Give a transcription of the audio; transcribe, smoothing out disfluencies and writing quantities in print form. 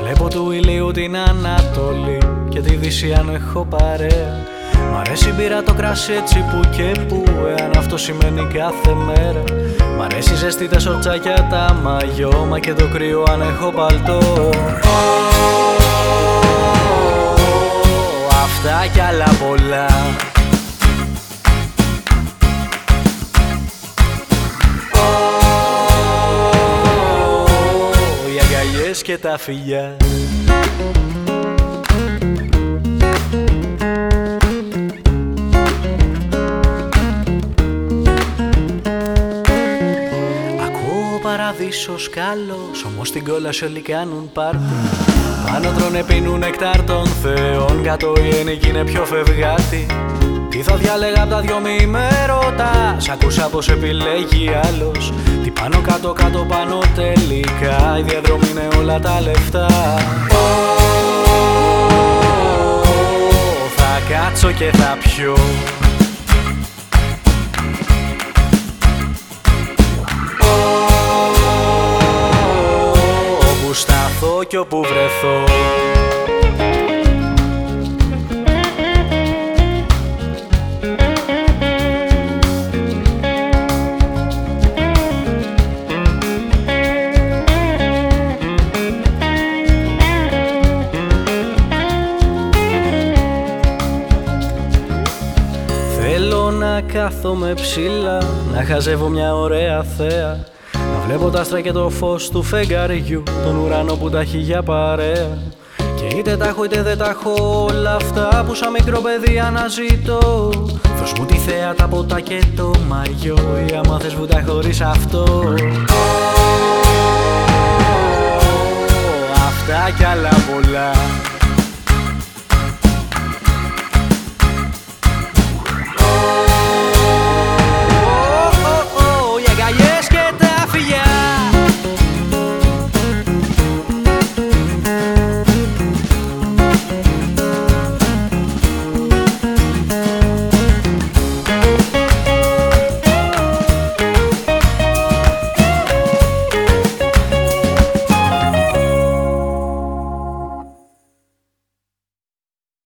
βλέπω του ηλίου την Ανατολή και τη Δύση αν έχω παρέα. Μ' αρέσει η μπύρα, το κράσι έτσι που και που, εάν αυτό σημαίνει κάθε μέρα. Μ' αρέσει η ζεστή τα σορτσάκια, τα μαγιό, μα και το κρύο αν έχω παλτό. Αυτά κι άλλα πολλά. Οι αγκαλιές και τα φιλιά. Παραδείσος καλός, όμως στην κόλαση όλοι κάνουν πάρτι. Πάνω τρώνε πίνουν νεκτάρ των θεών, κάτω η ενική είναι πιο φευγάτη. Τι θα διάλεγα απ' τα δυο μη με ρωτάς, άκουσα πως επιλέγει άλλος. Τι πάνω κάτω κάτω πάνω τελικά, η διαδρομή είναι όλα τα λεφτά. Θα κάτσω και θα πιω. Σταθώ κι όπου βρεθώ. Θέλω να κάθομαι ψηλά, να χαζεύω μια ωραία θέα, να βλέπω τα άστρα και το φως του φεγγαριού, τον ουρανό που τα έχει για παρέα. Και είτε τα έχω είτε δεν τα έχω όλα αυτά που σαν μικρό παιδί αναζητώ. Δώσ' μου τη θέα, τα ποτά και το μαγιό, ή άμα θες βούτα χωρίς αυτό. Αυτά κι άλλα πολλά.